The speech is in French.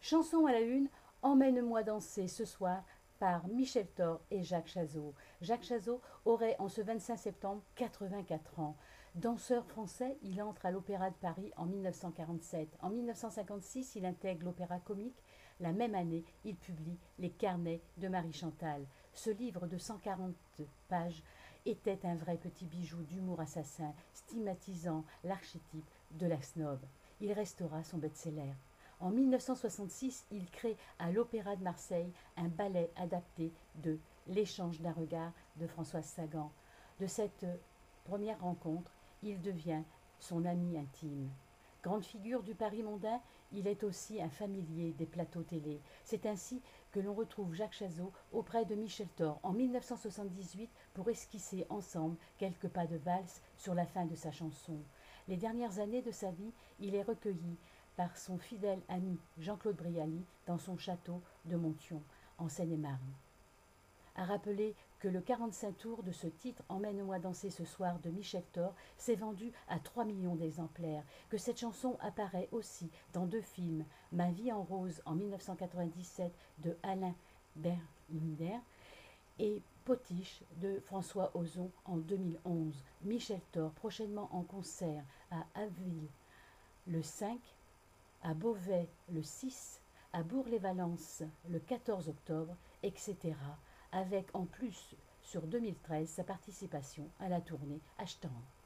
Chanson à la une, Emmène-moi danser ce soir par Michel Thor et Jacques Chazot. Jacques Chazot aurait en ce 25 septembre 84 ans. Danseur français, il entre à l'Opéra de Paris en 1947. En 1956, il intègre l'Opéra Comique. La même année, il publie Les Carnets de Marie Chantal. Ce livre de 140 pages était un vrai petit bijou d'humour assassin, stigmatisant l'archétype de la snob. Il restera son best-seller. En 1966, il crée à l'Opéra de Marseille un ballet adapté de L'échange d'un regard de Françoise Sagan. De cette première rencontre, il devient son ami intime. Grande figure du Paris mondain, il est aussi un familier des plateaux télé. C'est ainsi que l'on retrouve Jacques Chazot auprès de Michel Thor en 1978 pour esquisser ensemble quelques pas de valse sur la fin de sa chanson. Les dernières années de sa vie, il est recueilli par son fidèle ami Jean-Claude Brialy dans son château de Monthyon, en Seine-et-Marne. À rappeler que le 45 tours de ce titre Emmène-moi danser ce soir de Michel Thor s'est vendu à 3 millions d'exemplaires, que cette chanson apparaît aussi dans deux films, Ma vie en rose en 1997 de Alain Berlinder et Potiche de François Ozon en 2011. Michel Thor prochainement en concert à Abbeville le 5, à Beauvais le 6, à Bourg-les-Valences le 14 octobre, etc. Avec en plus sur 2013 sa participation à la tournée Ashtan.